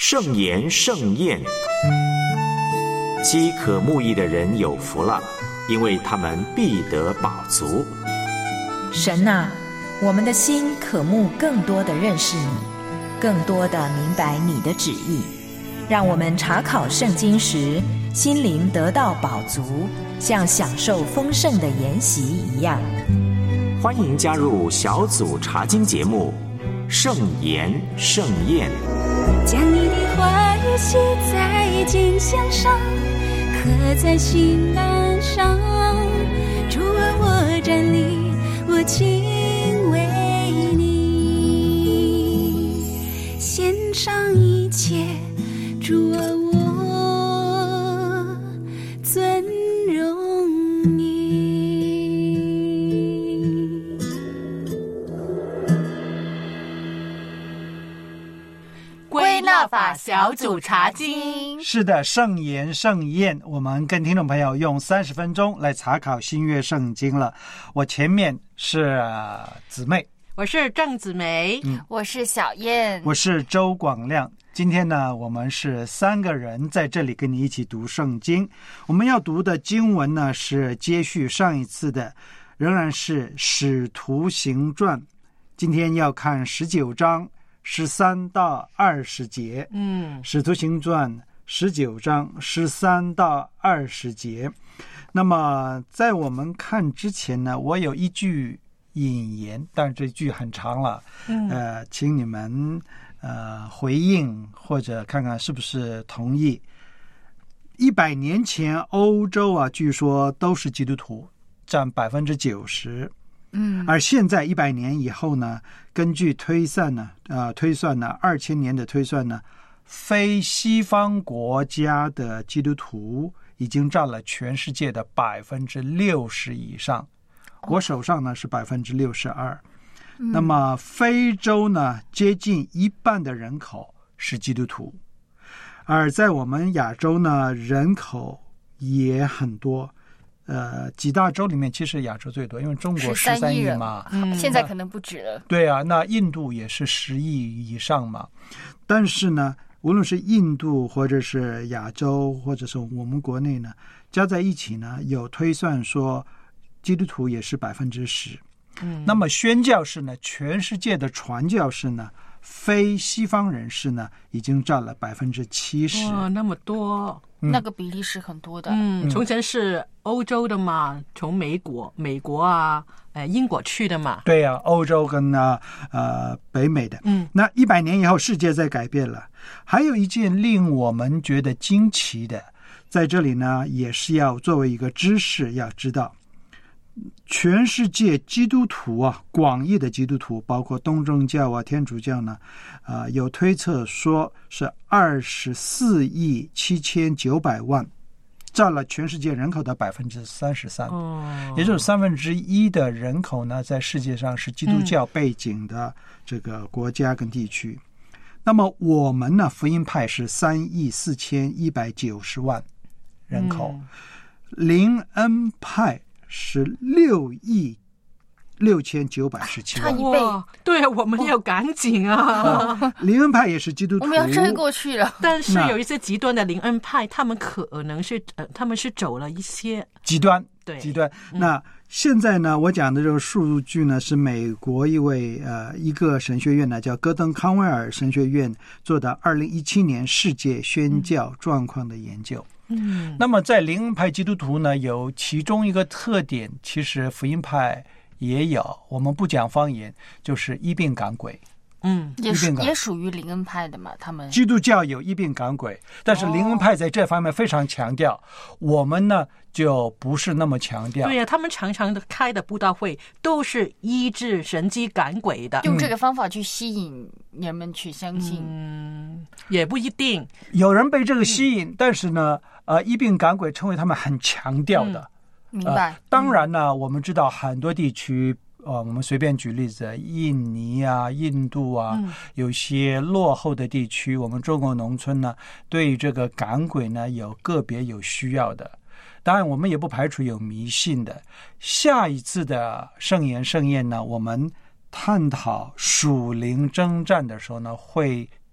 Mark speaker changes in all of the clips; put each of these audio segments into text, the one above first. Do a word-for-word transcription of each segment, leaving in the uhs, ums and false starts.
Speaker 1: 圣言盛宴，饥渴慕义的人有福了，因为他们必得饱足。
Speaker 2: 神啊，我们的心渴慕更多的认识你，更多的明白你的旨意，让我们查考圣经时心灵得到饱足，像享受丰盛的筵席一样。
Speaker 1: 欢迎加入小组查经节目圣言盛宴，
Speaker 3: 将你的话语写在经箱上，刻在心栏上。主啊，我站立，我敬畏你，献上一切。主啊，我尊荣你。
Speaker 4: 归纳法小组查经。
Speaker 5: 是的，圣言盛宴，我们跟听众朋友用三十分钟来查考新约圣经了。我前面是、呃、姊妹，
Speaker 4: 我是郑子梅、
Speaker 5: 嗯、
Speaker 6: 我是小燕，
Speaker 5: 我是周广亮。今天呢，我们是三个人在这里跟你一起读圣经。我们要读的经文呢，是接续上一次的，仍然是使徒行传。今天要看十九章十三到二十节。
Speaker 4: 嗯，
Speaker 5: 使徒行传十九章十三到二十节。那么在我们看之前呢，我有一句引言，但这句很长了，
Speaker 4: 嗯、
Speaker 5: 呃，请你们呃回应或者看看是不是同意。一百年前欧洲啊，据说都是基督徒，占百分之九十。
Speaker 6: 嗯，
Speaker 5: 而现在一百年以后呢，根据推算呢，呃，推算呢，二千年的推算呢，非西方国家的基督徒已经占了全世界的百分之六十以上。我手上呢是百分之六十二。那么非洲呢，接近一半的人口是基督徒，而在我们亚洲呢，人口也很多。呃，几大洲里面，其实亚洲最多，因为中国十三亿嘛，
Speaker 6: 嗯，现在可能不止了。
Speaker 5: 对啊，那印度也是十亿以上嘛。但是呢，无论是印度或者是亚洲，或者是我们国内呢，加在一起呢，有推算说，基督徒也是百分之十。嗯，那么宣教士呢，全世界的传教士呢，非西方人士呢，已经占了百分之七十。
Speaker 4: 哇，那么多。
Speaker 6: 嗯、那个比例是很多的。
Speaker 4: 嗯，从前是欧洲的嘛，从美国、美国啊、呃英国去的嘛。
Speaker 5: 对啊，欧洲跟呢呃北美的。
Speaker 4: 嗯，
Speaker 5: 那一百年以后，世界在改变了。还有一件令我们觉得惊奇的，在这里呢，也是要作为一个知识要知道，全世界基督徒啊，广义的基督徒，包括东正教啊、天主教呢，啊、呃，有推测说是二十四亿七千九百万，占了全世界人口的百分之三十三。
Speaker 4: 哦，
Speaker 5: 也就是三分之一的人口呢，在世界上是基督教背景的这个国家跟地区。嗯、那么我们呢，福音派是三亿四千一百九十万人口，嗯、灵恩派是六亿六千九百十七万，
Speaker 6: 差一倍。
Speaker 4: 对啊，我们要赶紧啊！
Speaker 5: 呃、灵恩派也是基督徒，
Speaker 6: 我们要追过去了。
Speaker 4: 但是有一些极端的灵恩派，他们可能是呃，他们是走了一些
Speaker 5: 极端，
Speaker 4: 对
Speaker 5: 极端。
Speaker 4: 嗯、
Speaker 5: 那现在呢，我讲的这个数据呢，是美国一位呃一个神学院呢，叫戈登康威尔神学院做的二零一七年世界宣教状况的研究。
Speaker 4: 嗯，
Speaker 5: 那么在灵恩派基督徒呢，有其中一个特点，其实福音派也有，我们不讲方言，就是医病赶鬼。
Speaker 4: 嗯，
Speaker 6: 也是也属于灵恩派的嘛，他们
Speaker 5: 基督教有医病赶鬼，但是灵恩派在这方面非常强调，哦、我们呢就不是那么强调。
Speaker 4: 对呀、啊，他们常常的开的布道会都是医治神迹赶鬼的，
Speaker 6: 用这个方法去吸引人们去相信。
Speaker 4: 嗯，也不一定，
Speaker 5: 有人被这个吸引，嗯、但是呢，呃，医病赶鬼成为他们很强调的。
Speaker 6: 嗯明白、
Speaker 5: 呃。当然呢，嗯、我们知道很多地区。呃，我们随便举例子，印尼啊、印度啊，嗯、有些落后的地区，我们中国农村呢，对这个赶鬼呢有个别有需要的。当然，我们也不排除有迷信的。下一次的圣言盛宴呢，我们探讨属灵征战的时候呢，会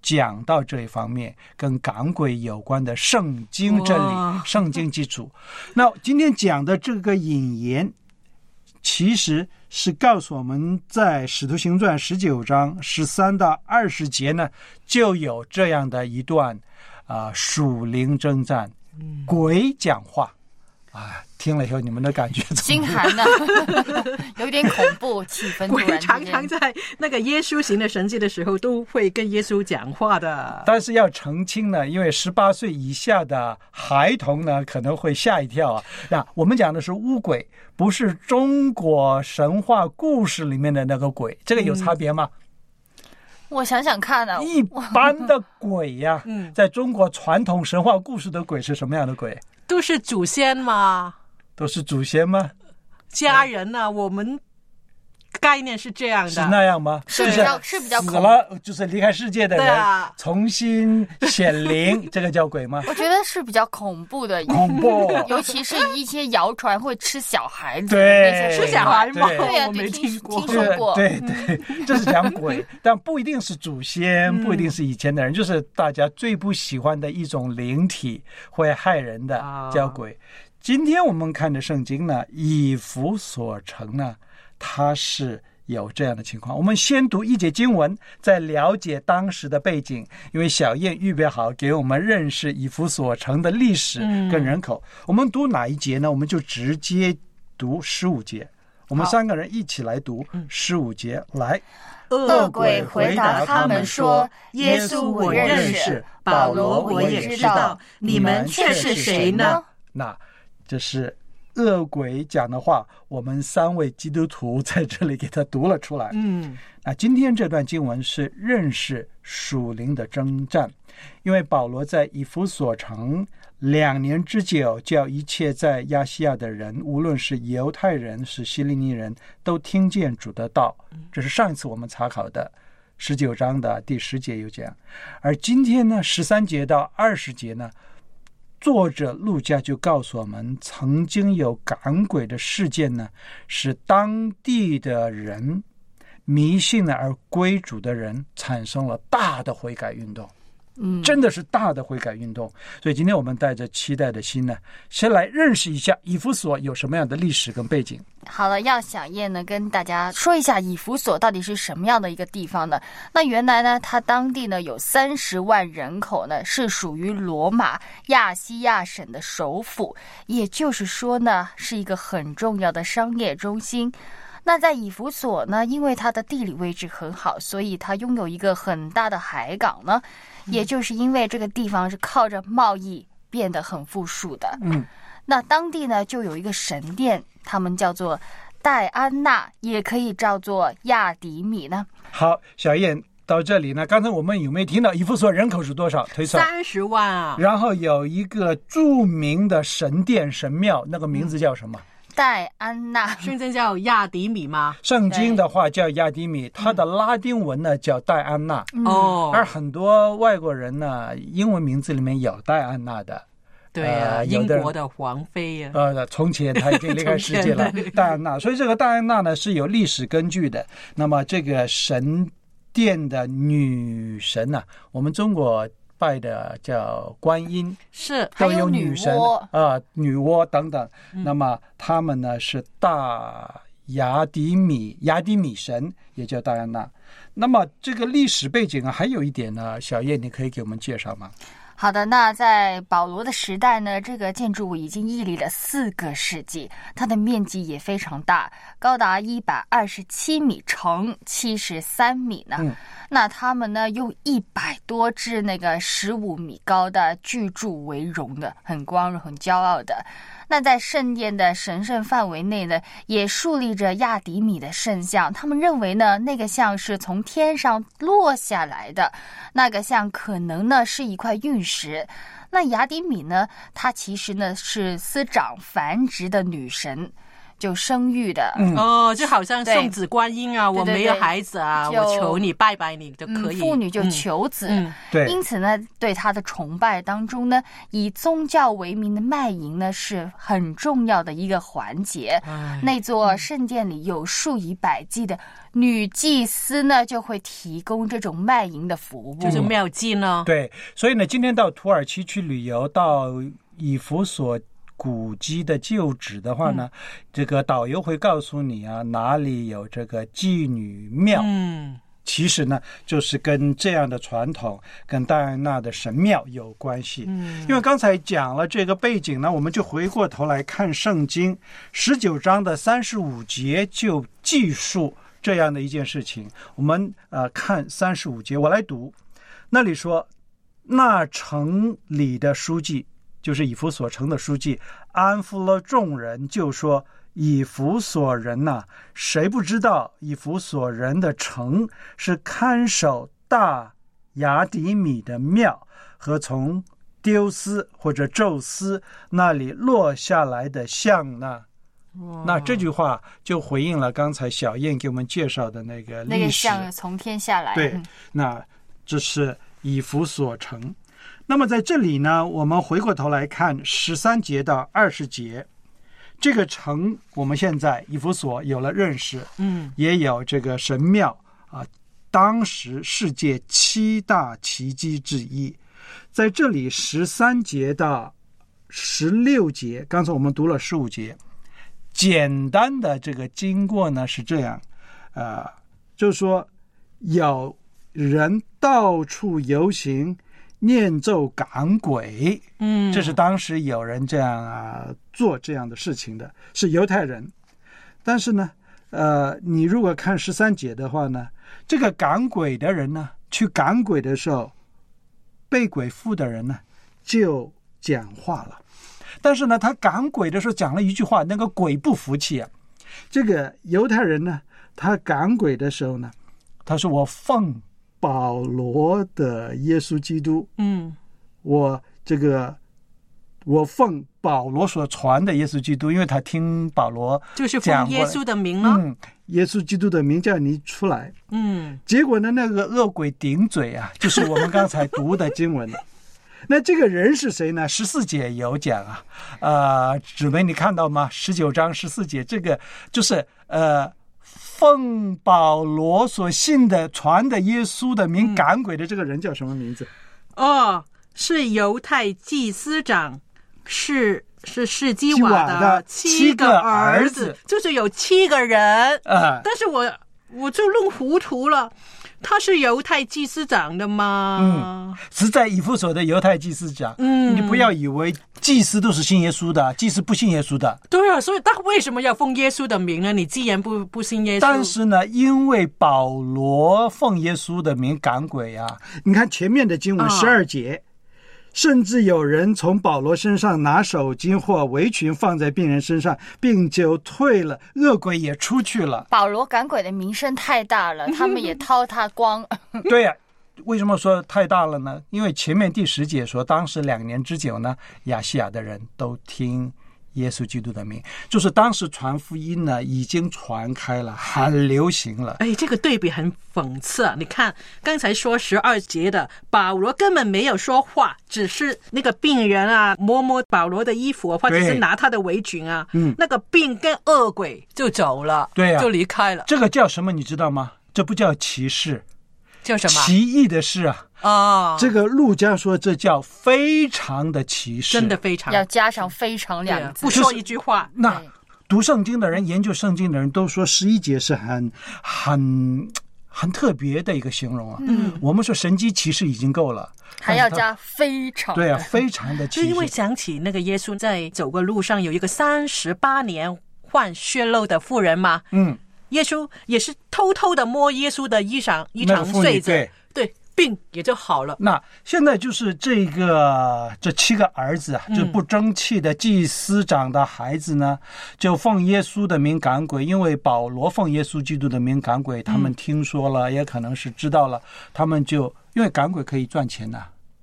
Speaker 5: 讲到这一方面跟赶鬼有关的圣经真理，圣经基础。那今天讲的这个引言其实是告诉我们，在使徒行传十九章十三到二十节呢，就有这样的一段啊、呃、属灵征战，鬼讲话啊，听了以后你们的感觉怎么
Speaker 6: 心寒的，有点恐怖气氛。突然
Speaker 4: 鬼常常在那个耶稣行的神迹的时候，都会跟耶稣讲话的。
Speaker 5: 但是要澄清呢，因为十八岁以下的孩童呢，可能会吓一跳啊。那我们讲的是巫鬼，不是中国神话故事里面的那个鬼，这个有差别吗？
Speaker 6: 嗯、我想想看啊，
Speaker 5: 一般的鬼呀、啊
Speaker 4: 嗯，
Speaker 5: 在中国传统神话故事的鬼是什么样的鬼？
Speaker 4: 都是祖先嘛，
Speaker 5: 都是祖先吗？
Speaker 4: 家人啊，我们概念是这样的，
Speaker 5: 是那样吗？
Speaker 6: 是比较是比较
Speaker 5: 死了就是离开世界的人，
Speaker 4: 啊、
Speaker 5: 重新显灵，这个叫鬼吗？
Speaker 6: 我觉得是比较恐怖的，
Speaker 5: 恐怖，
Speaker 6: 尤其是一些谣传会吃小孩子，
Speaker 5: 对，
Speaker 4: 吃小孩吗？
Speaker 6: 对呀、啊，
Speaker 4: 我没听过，
Speaker 6: 听说过，
Speaker 5: 对对对，这是讲鬼，但不一定是祖先，不一定是以前的人，就是大家最不喜欢的一种灵体，会害人的，叫鬼。今天我们看的圣经呢，以弗所成呢，它是有这样的情况。我们先读一节经文，再了解当时的背景，因为小燕预备好给我们认识以弗所成的历史跟人口、嗯、我们读哪一节呢？我们就直接读十五节，我们三个人一起来读十五节。来，
Speaker 6: 恶鬼回答他们说，耶稣我认识，保罗我也知道，你们却是谁呢？
Speaker 5: 那这是恶鬼讲的话，我们三位基督徒在这里给他读了出来。
Speaker 4: 嗯，
Speaker 5: 那今天这段经文是认识属灵的征战，因为保罗在以弗所城两年之久，叫一切在亚细亚的人，无论是犹太人是希利尼人，都听见主的道。这是上一次我们查考的十九章的第十节有讲，而今天呢，十三节到二十节呢，作者路加就告诉我们，曾经有赶鬼的事件呢，使当地的人迷信了而归主的人产生了大的悔改运动。嗯，真的是大的悔改运动。所以今天我们带着期待的心呢，先来认识一下以弗所有什么样的历史跟背景。
Speaker 6: 好了，要小燕呢跟大家说一下以弗所到底是什么样的一个地方呢？那原来呢，它当地呢有三十万人口呢，是属于罗马亚细亚省的首府，也就是说呢，是一个很重要的商业中心。那在以弗所呢，因为它的地理位置很好，所以它拥有一个很大的海港呢，也就是因为这个地方是靠着贸易变得很富庶的。嗯，那当地呢就有一个神殿，他们叫做戴安娜，也可以叫做亚迪米呢。
Speaker 5: 好，小燕到这里呢，刚才我们有没有听到以弗所人口是多少？推算
Speaker 4: 三十万啊。
Speaker 5: 然后有一个著名的神殿神庙，那个名字叫什么？嗯，
Speaker 6: 戴安娜，
Speaker 4: 圣经叫亚迪米吗？
Speaker 5: 圣经的话叫亚迪米，它的拉丁文呢叫戴安娜。
Speaker 4: 哦、
Speaker 5: 嗯，而很多外国人呢，英文名字里面有戴安娜的。
Speaker 4: 对啊，呃、英国的皇妃啊。
Speaker 5: 呃，从前他已经离开世界了，戴安娜。所以这个戴安娜呢是有历史根据的。那么这个神殿的女神呢、啊，我们中国拜的叫观音，
Speaker 4: 是
Speaker 5: 都有女神啊、呃、女娲等等、
Speaker 6: 嗯、
Speaker 5: 那么他们呢是大雅迪米雅迪米神，也叫戴安娜。那么这个历史背景啊，还有一点呢，小叶你可以给我们介绍吗？
Speaker 6: 好的，那在保罗的时代呢，这个建筑物已经屹立了四个世纪，它的面积也非常大，高达一百二十七米乘七十三米呢。嗯，那他们呢用一百多只那个十五米高的巨柱为荣的，很光荣、很骄傲的。那在圣殿的神圣范围内呢，也竖立着亚迪米的圣像。他们认为呢，那个像是从天上落下来的，那个像可能呢是一块玉石。那雅迪米呢，她其实呢是司长繁殖的女神。 就生育的。
Speaker 5: 嗯
Speaker 4: 哦，就好像送子观音啊，我没有孩子啊，
Speaker 6: 对对对
Speaker 4: 我求你拜拜你就可以。
Speaker 6: 嗯、妇女就求子、
Speaker 4: 嗯嗯、
Speaker 5: 对，
Speaker 6: 因此呢，对他的崇拜当中呢，以宗教为名的卖淫呢是很重要的一个环节。那座圣殿里有数以百计的女祭司呢，就会提供这种卖淫的服务，
Speaker 4: 就是妙计呢。
Speaker 5: 对，所以呢，今天到土耳其去旅游，到以弗所古迹的旧址的话呢、嗯、这个导游会告诉你啊，哪里有这个妓女庙。嗯，其实呢，就是跟这样的传统，跟戴安娜的神庙有关系。嗯，因为刚才讲了这个背景呢，我们就回过头来看圣经十九章的三十五节，就记述这样的一件事情。我们呃看三十五节，我来读。那里说，那城里的书记，就是以弗所城的书记，安抚了众人，就说，以弗所人呐、啊，谁不知道以弗所人的城是看守大雅底米的庙和从丢斯或者宙斯那里落下来的像呢？那这句话就回应了刚才小燕给我们介绍的那个历史，
Speaker 6: 那个像从天下来。
Speaker 5: 对，那这是以弗所城。那么在这里呢，我们回过头来看十三节到二十节，这个城我们现在以弗所有了认识，嗯，也有这个神庙啊，当时世界七大奇迹之一。在这里十三节到十六节，刚才我们读了十五节，简单的这个经过呢是这样，呃，就是说有人到处游行，念咒赶鬼，嗯，这是当时有人这样啊做这样的事情的，是犹太人。但是呢，呃，你如果看十三节的话呢，这个赶鬼的人呢，去赶鬼的时候，被鬼附的人呢就讲话了。但是呢，他赶鬼的时候讲了一句话，那个鬼不服气啊。这个犹太人呢，他赶鬼的时候呢，他说：“我奉保罗的耶稣基督，嗯，我这个我奉保罗所传的耶稣基督，因为他听保罗
Speaker 4: 就是奉耶稣的名了，
Speaker 5: 嗯，耶稣基督的名叫你出来，嗯，结果呢，那个恶鬼顶嘴啊，就是我们刚才读的经文。那这个人是谁呢？十四节有讲啊，呃，姊妹你看到吗？十九章十四节，这个就是呃，奉保罗所信的传的耶稣的名赶鬼的这个人叫什么名字？
Speaker 4: 嗯、哦，是犹太祭司长，是是士基瓦的七个儿子，就是有七个人啊、呃。但是我我就弄糊涂了。他是犹太祭司长的吗？
Speaker 5: 嗯，是在以弗所的犹太祭司长。嗯，你不要以为祭司都是信耶稣的，祭司不信耶稣的。
Speaker 4: 对啊，所以他为什么要奉耶稣的名呢？你既然不不信耶稣，
Speaker 5: 但是呢，因为保罗奉耶稣的名赶鬼啊，你看前面的经文十二节。啊，甚至有人从保罗身上拿手巾或围裙放在病人身上，病就退了，恶鬼也出去了。
Speaker 6: 保罗赶鬼的名声太大了，他们也掏他光。
Speaker 5: 对呀、啊，为什么说太大了呢？因为前面第十节说，当时两年之久呢，亚细亚的人都听耶稣基督的名，就是当时传福音呢已经传开了，很流行了。
Speaker 4: 哎，这个对比很讽刺啊！你看刚才说十二节的保罗根本没有说话，只是那个病人啊摸摸保罗的衣服，或者是拿他的围裙啊，嗯，那个病跟恶鬼就走了，
Speaker 5: 对啊，
Speaker 4: 就离开了。
Speaker 5: 这个叫什么你知道吗？这不叫歧视，
Speaker 4: 叫什么？
Speaker 5: 奇异的事啊！
Speaker 4: 啊，
Speaker 5: 这个路加说这叫非常的歧视，
Speaker 4: 真的非常，
Speaker 6: 要加上非常两个字，
Speaker 4: 不说一句话。
Speaker 5: 那读圣经的人、研究圣经的人都说十一节是很很很特别的一个形容啊。嗯，我们说神迹奇事已经够了，
Speaker 6: 还要加非常。
Speaker 5: 对啊，非常的奇事。
Speaker 4: 就因为想起那个耶稣在走过路上有一个三十八年患血漏的妇人嘛，嗯，耶稣也是偷偷的摸耶稣的衣裳衣裳穗子，对对。病也就好了。
Speaker 5: 那现在就是这个这七个儿子啊，就不争气的祭司长的孩子呢，就奉耶稣的名赶鬼。因为保罗奉耶稣基督的名赶鬼，他们听说了，也可能是知道了，他们就因为赶鬼可以赚钱呐、啊。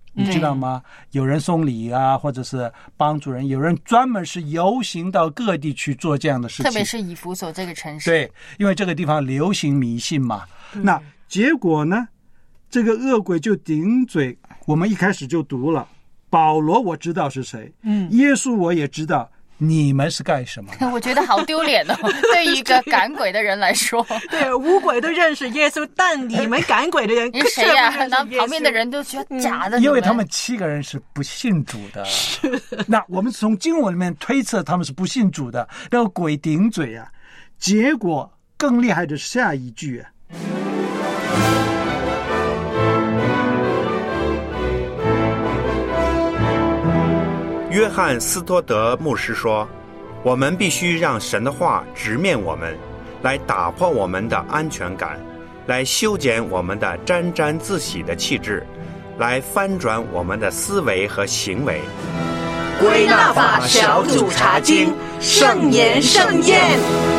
Speaker 5: 你知道吗？有人送礼啊，或者是帮助人，有人专门是游行到各地去做这样的事情，
Speaker 6: 特别是以弗所这个城市。
Speaker 5: 对，因为这个地方流行迷信嘛。那结果呢，这个恶鬼就顶嘴，我们一开始就读了，保罗我知道是谁，嗯，耶稣我也知道，你们是干什么的？
Speaker 6: 我觉得好丢脸哦，对于一个赶鬼的人来说。
Speaker 4: 对，无鬼都认识耶稣，但你们赶鬼的人
Speaker 6: 你谁呀、啊？然后旁边的人都觉得假的、嗯，
Speaker 5: 因为他们七个人是不信主的。那我们从经文里面推测他们是不信主的，然后鬼顶嘴啊，结果更厉害的是下一句啊。
Speaker 1: 约翰斯托德牧师说，我们必须让神的话直面我们，来打破我们的安全感，来修剪我们的沾沾自喜的气质，来翻转我们的思维和行为。
Speaker 2: 归纳法小组查经，圣言盛宴。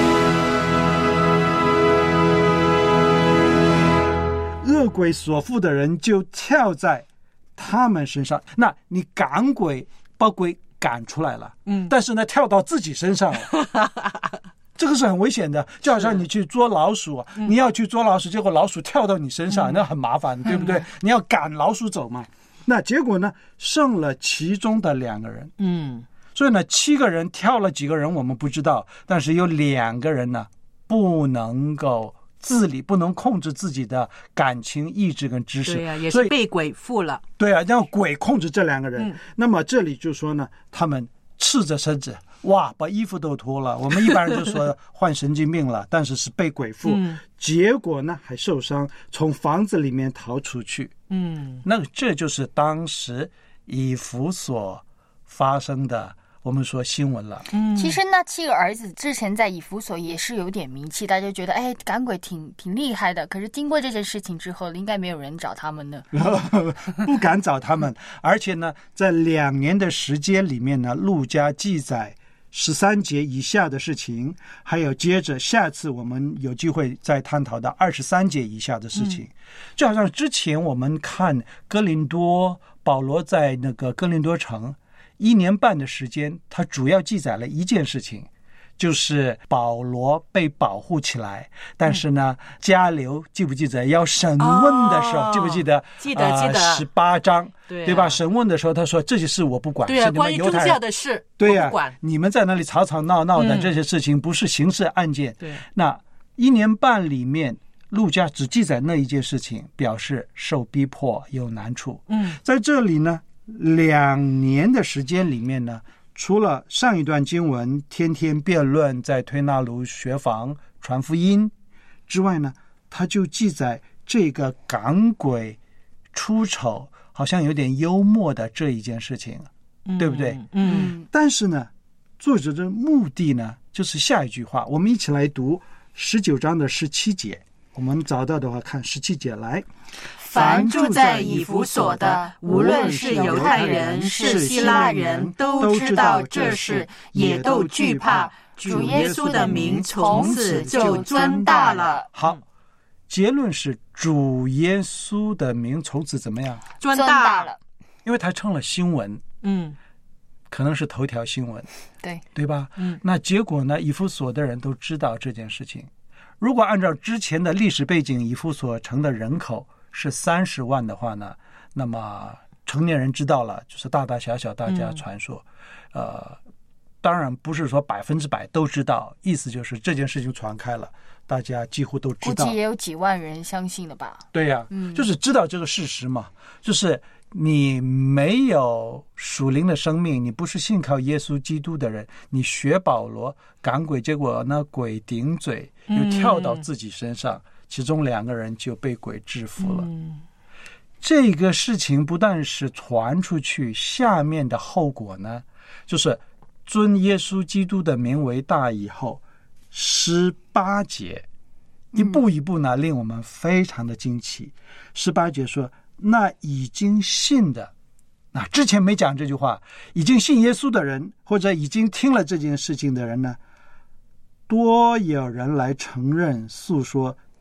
Speaker 5: 恶鬼所附的人就跳在他们身上，那你赶鬼把鬼赶出来了，嗯，但是呢跳到自己身上了这个是很危险的，就好像你去捉老鼠，你要去捉老鼠，结果老鼠跳到你身上，那很麻烦，对不对？你要赶老鼠走嘛。那结果呢，剩了其中的两个人，嗯，所以呢七个人跳了几个人我们不知道，但是有两个人呢不能够自理，不能控制自己的感情意志跟知识，
Speaker 4: 对呀、啊，也是被鬼附了。
Speaker 5: 对啊，让鬼控制这两个人、嗯、那么这里就说呢，他们赤着身子，哇，把衣服都脱了，我们一般人就说患神经病了但是是被鬼附、嗯、结果呢还受伤，从房子里面逃出去。嗯，那这就是当时以弗所发生的我们说新闻了。
Speaker 6: 嗯，其实那七个儿子之前在以弗所也是有点名气，大家就觉得哎赶鬼挺挺厉害的，可是经过这件事情之后应该没有人找他们呢
Speaker 5: 不敢找他们而且呢在两年的时间里面呢，路加记载十三节以下的事情，还有接着下次我们有机会再探讨到二十三节以下的事情、嗯、就好像之前我们看哥林多，保罗在那个哥林多城一年半的时间，他主要记载了一件事情，就是保罗被保护起来，但是呢迦流记不记得要审问的时候、哦、记不记得
Speaker 4: 记得、呃、记得
Speaker 5: 十八章
Speaker 4: 对,、啊、
Speaker 5: 对吧？审问的时候他说这些事我不管，
Speaker 4: 对啊，
Speaker 5: 是你们犹太人
Speaker 4: 关于宗教的事
Speaker 5: 对啊，
Speaker 4: 我不管，
Speaker 5: 你们在那里吵吵闹闹的、嗯、这些事情不是刑事案件。对，那一年半里面路加只记载那一件事情，表示受逼迫有难处。嗯，在这里呢两年的时间里面呢，除了上一段经文天天辩论在推拿炉学房传福音之外呢，他就记载这个赶鬼出丑好像有点幽默的这一件事情、嗯、对不对？嗯，但是呢作者的目的呢就是下一句话，我们一起来读十九章的十七节，我们找到的话看十七节来。
Speaker 2: 凡住在以弗所的，无论是犹太人是希腊人，都知道这事，也都惧怕，主耶稣的名从此就尊大了。
Speaker 5: 好，结论是主耶稣的名从此怎么样？
Speaker 4: 尊大了，
Speaker 5: 因为他成了新闻，嗯，可能是头条新闻，
Speaker 6: 对
Speaker 5: 对吧？嗯，那结果呢？以弗所的人都知道这件事情。如果按照之前的历史背景，以弗所城的人口是三十万的话呢，那么成年人知道了，就是大大小小大家传说、嗯、呃，当然不是说百分之百都知道，意思就是这件事情传开了，大家几乎都知道，
Speaker 6: 估计也有几万人相信了吧。
Speaker 5: 对呀、啊嗯，就是知道这个事实嘛，就是你没有属灵的生命，你不是信靠耶稣基督的人，你学保罗赶鬼，结果那鬼顶嘴又跳到自己身上、嗯，其中两个人就被鬼制服了、嗯、这个事情不但是传出去，下面的后果呢就是尊耶稣基督的名为大以后，十八节一步一步呢、嗯、令我们非常的惊奇。十八节说那已经信的，那之前没讲这句话，已经信耶稣的人或者已经听了这件事情的人呢，多有人来承认诉说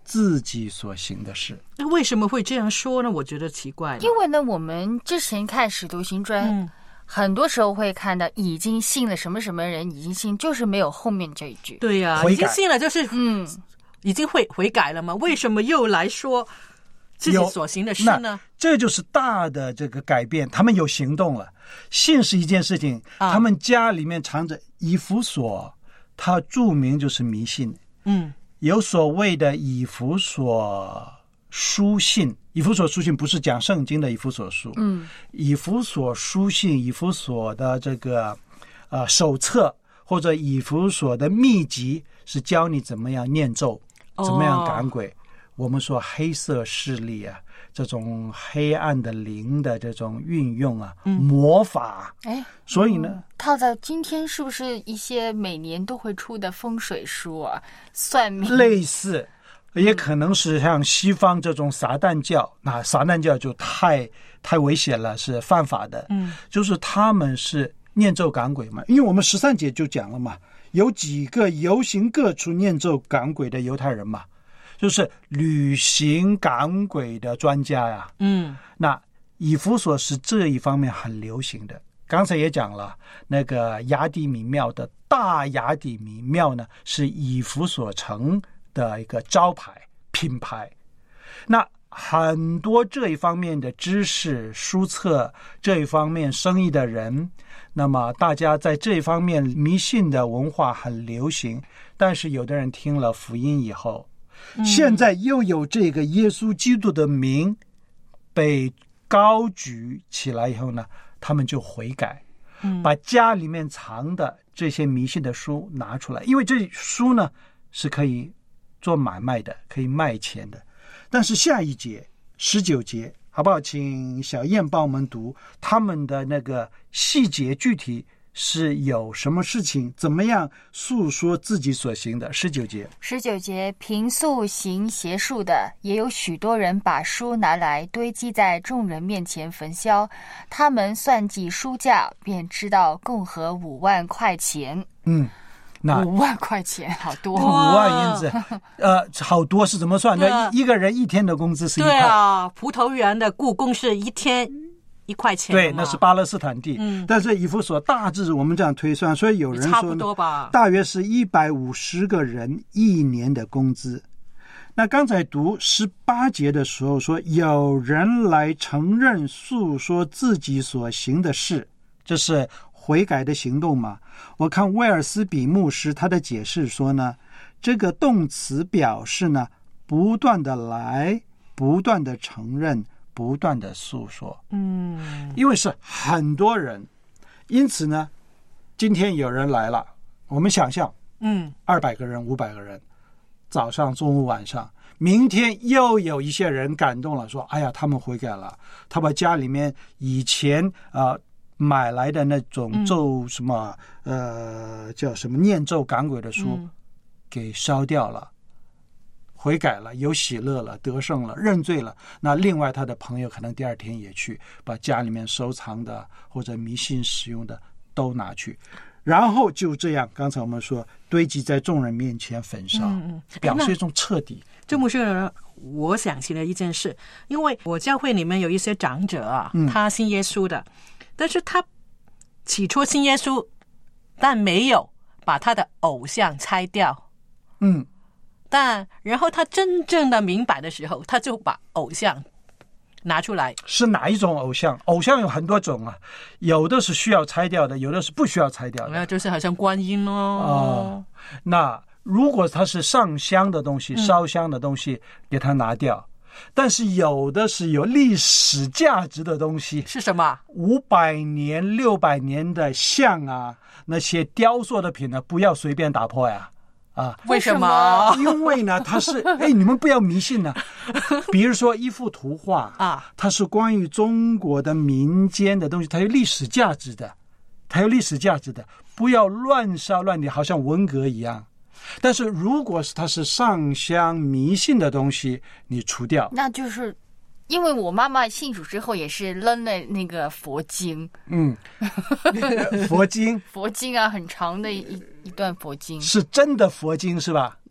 Speaker 5: 自己所行的事。
Speaker 4: 那为什么会这样说呢？我觉得奇怪了。
Speaker 6: 因为呢，我们之前看使徒行传、嗯、很多时候会看到已经信了什么什么人已经信，就是没有后面这一句。
Speaker 4: 对呀、啊，已经信了就是嗯，已经会悔改了吗？为什么又来说自己所行的事呢？
Speaker 5: 这就是大的这个改变，他们有行动了。信是一件事情、啊、他们家里面藏着以弗所，他著名就是迷信。
Speaker 4: 嗯，
Speaker 5: 有所谓的以弗所书信，以弗所书信不是讲圣经的以弗所书，
Speaker 6: 嗯，
Speaker 5: 以弗所书信，以弗所的这个呃手册或者以弗所的秘籍，是教你怎么样念咒，怎么样赶鬼。哦，我们说黑色势力啊，这种黑暗的灵的这种运用啊，嗯、魔法，
Speaker 6: 哎，
Speaker 5: 所以呢，
Speaker 6: 套在今天是不是一些每年都会出的风水书啊、算命
Speaker 5: 类似，也可能是像西方这种撒旦教，那撒旦教就太太危险了，是犯法的。
Speaker 4: 嗯，
Speaker 5: 就是他们是念咒赶鬼嘛，因为我们十三节就讲了嘛，有几个游行各处念咒赶鬼的犹太人嘛。就是旅行赶鬼的专家呀，
Speaker 4: 嗯，
Speaker 5: 那以弗所是这一方面很流行的。刚才也讲了，那个雅底米庙的大雅底米庙呢，是以弗所城的一个招牌品牌。那很多这一方面的知识、书册这一方面生意的人，那么大家在这一方面迷信的文化很流行，但是有的人听了福音以后，现在又有这个耶稣基督的名被高举起来以后呢，他们就悔改，把家里面藏的这些迷信的书拿出来，因为这书呢是可以做买卖的，可以卖钱的。但是下一节十九节好不好，请小燕帮我们读他们的那个细节，具体是有什么事情，怎么样诉说自己所行的。十九节
Speaker 6: 十九节平素行邪术的，也有许多人把书拿来堆积在众人面前焚烧，他们算计书价，便知道共合五万块钱。
Speaker 5: 嗯，那
Speaker 6: 五万块钱好多，
Speaker 5: 五万银子，呃，好多是怎么算的？啊、一个人一天的工资是一块。
Speaker 4: 对啊，葡萄园的雇工是一天一块钱，
Speaker 5: 对，那是巴勒斯坦地。
Speaker 4: 嗯，
Speaker 5: 但是以弗所大致我们这样推算，所以有人说
Speaker 4: 差不多吧，
Speaker 5: 大约是一百五十个人一年的工资。那刚才读十八节的时候说，有人来承认诉说自己所行的事，这是悔改的行动嘛？我看威尔斯比牧师他的解释说呢，这个动词表示呢，不断的来，不断的承认，不断的诉说。
Speaker 4: 嗯，
Speaker 5: 因为是很多人，因此呢，今天有人来了，我们想象，
Speaker 4: 嗯，
Speaker 5: 二百个人、五百个人，早上、中午、晚上，明天又有一些人感动了，说：“哎呀，他们悔改了，他把家里面以前啊、呃、买来的那种咒什么、嗯、呃叫什么念咒赶鬼的书、嗯、给烧掉了。”悔改了，有喜乐了，得胜了，认罪了。那另外他的朋友可能第二天也去把家里面收藏的或者迷信使用的都拿去，然后就这样，刚才我们说堆积在众人面前焚烧，
Speaker 4: 嗯嗯，
Speaker 5: 表示一种彻底。
Speaker 4: 这牧师呢，我想起了一件事，因为我教会里面有一些长者啊，
Speaker 5: 嗯、
Speaker 4: 他信耶稣的，但是他起初信耶稣，但没有把他的偶像拆掉，
Speaker 5: 嗯。
Speaker 4: 但然后他真正的明白的时候，他就把偶像拿出来。
Speaker 5: 是哪一种偶像？偶像有很多种啊，有的是需要拆掉的，有的是不需要拆掉的。
Speaker 4: 那就是好像观音咯。
Speaker 5: 哦，那如果它是上香的东西、烧香的东西，嗯、给它拿掉。但是有的是有历史价值的东西，
Speaker 4: 是什么？
Speaker 5: 五百年、六百年的像啊，那些雕塑的品呢，不要随便打破呀。啊，
Speaker 4: 为什么？
Speaker 5: 因为呢，它是哎，你们不要迷信呢、啊。比如说一幅图画
Speaker 4: 啊，
Speaker 5: 它是关于中国的民间的东西，它有历史价值的，它有历史价值的，不要乱烧乱点，好像文革一样。但是如果是它是上香迷信的东西，你除掉，
Speaker 6: 那就是。因为我妈妈信主之后也是扔了那个佛经，
Speaker 5: 嗯，佛经，
Speaker 6: 佛经啊，很长的一一段佛经，
Speaker 5: 是真的佛经是吧？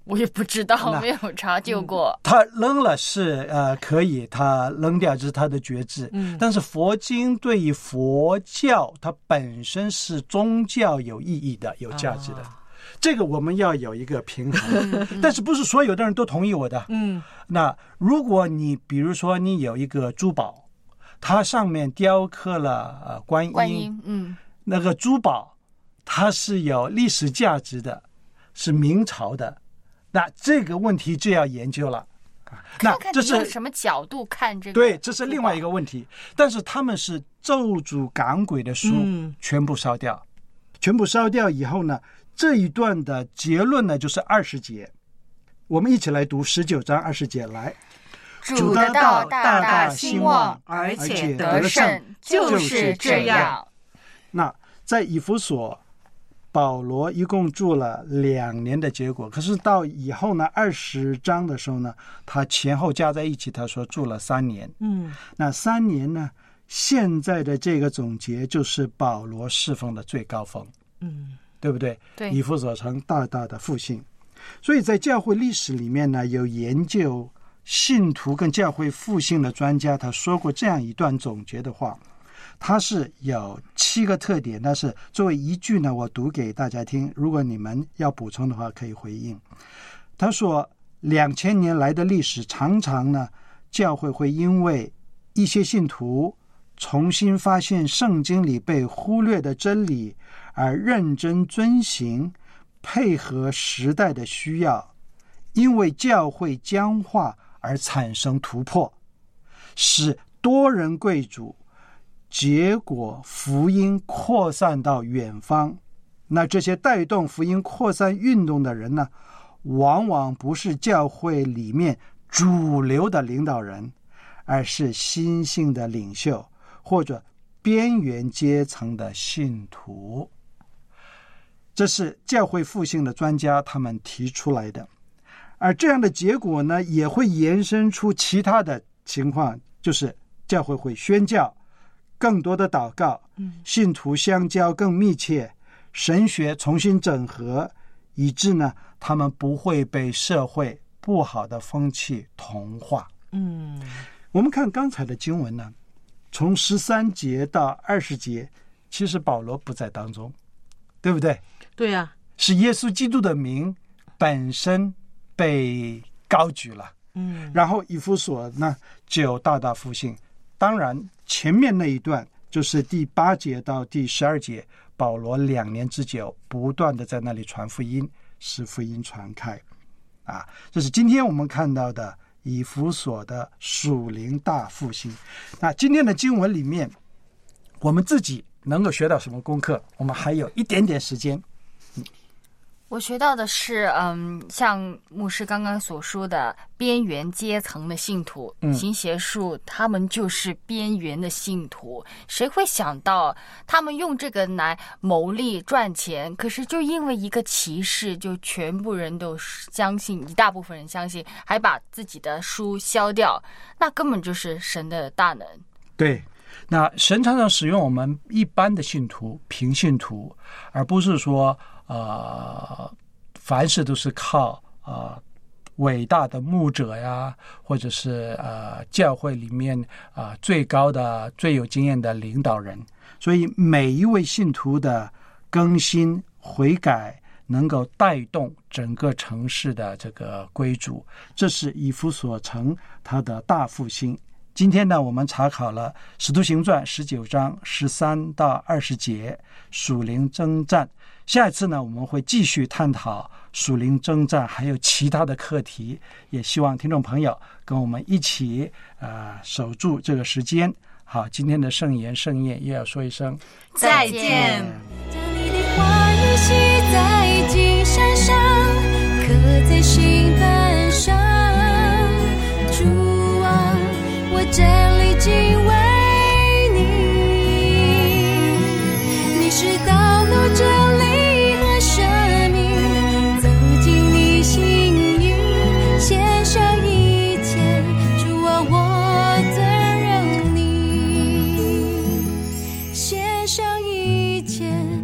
Speaker 6: 我也不知道，没有查究过。
Speaker 5: 嗯、他扔了是呃可以，他扔掉这是他的决志。嗯，但是佛经对于佛教它本身是宗教有意义的、有价值的。啊，这个我们要有一个平衡，但是不是所有的人都同意我的。嗯，那如果你比如说你有一个珠宝，它上面雕刻了呃观音，
Speaker 6: 观音，嗯，
Speaker 5: 那个珠宝它是有历史价值的，是明朝的，那这个问题就要研究了。
Speaker 6: 那这是用什么角度看这个？
Speaker 5: 对，这是另外一个问题。但是他们是咒诅赶鬼的书，嗯，全部烧掉，全部烧掉以后呢？这一段的结论呢，就是二十节，我们一起来读十九章二十节来。
Speaker 6: 主的道大大兴旺，
Speaker 4: 而且得胜，就是这样。
Speaker 5: 那在以弗所，保罗一共住了两年的结果，可是到以后呢，二十章的时候呢，他前后加在一起，他说住了三年。嗯，那三年呢，现在的这个总结就是保罗侍奉的最高峰。嗯。对不对？
Speaker 6: 对，
Speaker 5: 以弗所城大大的复兴。所以在教会历史里面呢，有研究信徒跟教会复兴的专家，他说过这样一段总结的话，他是有七个特点，但是作为一句呢，我读给大家听，如果你们要补充的话可以回应。他说两千年来的历史，常常呢教会会因为一些信徒重新发现圣经里被忽略的真理而认真遵行，配合时代的需要，因为教会僵化而产生突破，使多人归主，结果福音扩散到远方。那这些带动福音扩散运动的人呢，往往不是教会里面主流的领导人，而是新兴的领袖或者边缘阶层的信徒。这是教会复兴的专家他们提出来的。而这样的结果呢，也会延伸出其他的情况，就是教会会宣教，更多的祷告，信徒相交更密切，神学重新整合，以致呢他们不会被社会不好的风气同化。嗯，我们看刚才的经文呢，从十三节到二十节，其实保罗不在当中，对不对？
Speaker 4: 对呀、啊，
Speaker 5: 是耶稣基督的名本身被高举了。嗯，然后以弗所呢就大大复兴。当然前面那一段就是第八节到第十二节，保罗两年之久不断的在那里传福音，使福音传开。啊，这是今天我们看到的以弗所的属灵大复兴。那今天的经文里面，我们自己能够学到什么功课？我们还有一点点时间。
Speaker 6: 我学到的是，嗯，像牧师刚刚所说的边缘阶层的信徒，
Speaker 5: 嗯，
Speaker 6: 行邪术，他们就是边缘的信徒。谁会想到他们用这个来牟利赚钱？可是就因为一个歧视，就全部人都相信，一大部分人相信，还把自己的书销掉，那根本就是神的大能。
Speaker 5: 对。那神常常使用我们一般的信徒、平信徒，而不是说呃，凡事都是靠呃伟大的牧者呀，或者是呃教会里面啊、呃、最高的、最有经验的领导人。所以每一位信徒的更新悔改，能够带动整个城市的这个归主，这是以弗所城它的大复兴。今天呢，我们查考了《使徒行传》十九章十三到二十节属灵征战。下一次呢，我们会继续探讨属灵征战还有其他的课题，也希望听众朋友跟我们一起呃守住这个时间。好，今天的圣言圣宴也要说一声
Speaker 6: 再见。
Speaker 3: 将你的话语写在金山上，刻在心板上，主啊，我站立敬畏你，你是道路真理和生命，走进你心意，献上一切，主啊，我尊荣你，献上一切。